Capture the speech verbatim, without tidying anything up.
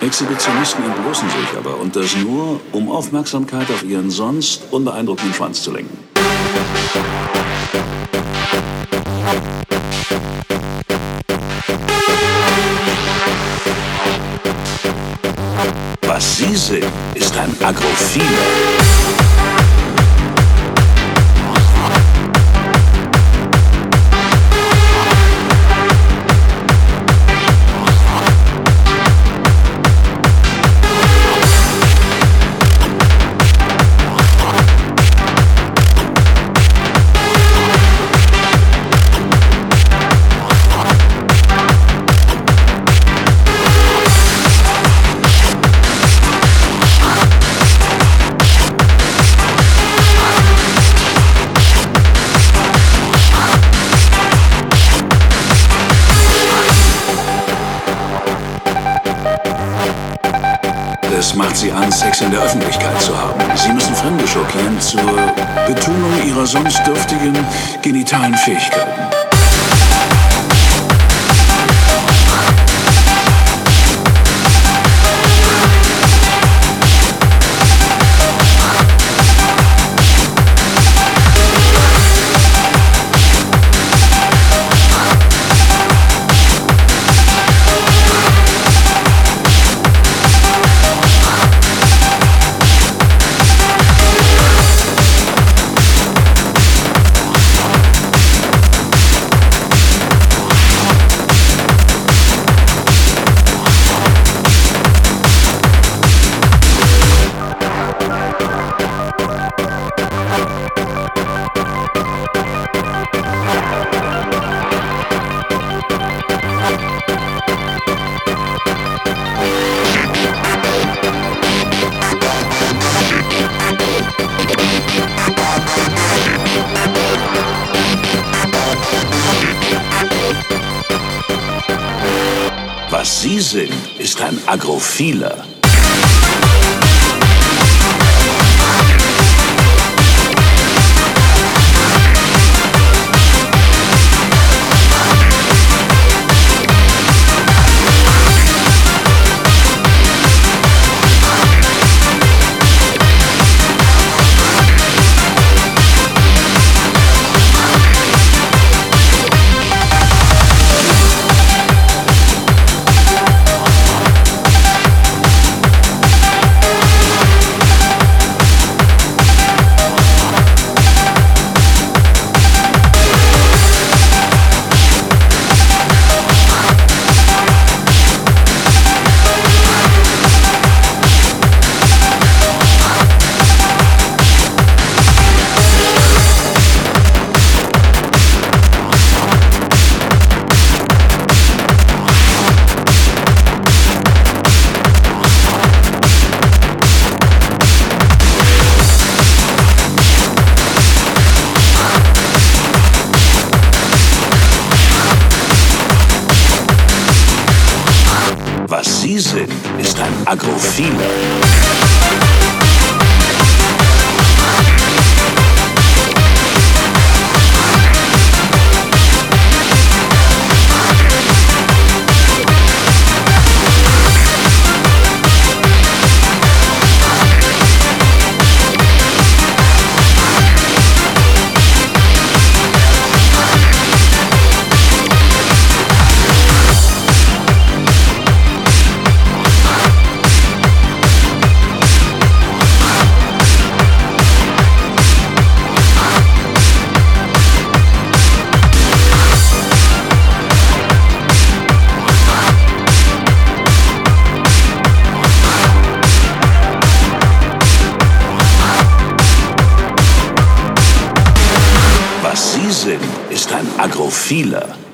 Exhibitionisten entblößen sich aber, und das nur, um Aufmerksamkeit auf ihren sonst unbeeindruckenden Schwanz zu lenken. Was Sie sind, ist ein Agrophiler. Es macht sie an, Sex in der Öffentlichkeit zu haben. Sie müssen Fremde schockieren zur Betonung ihrer sonst dürftigen genitalen Fähigkeiten. Was Sie sind, ist ein Agrophiler. Was Sie sind, ist ein Agrophiler. Was Sie sind, ist ein Agrophiler.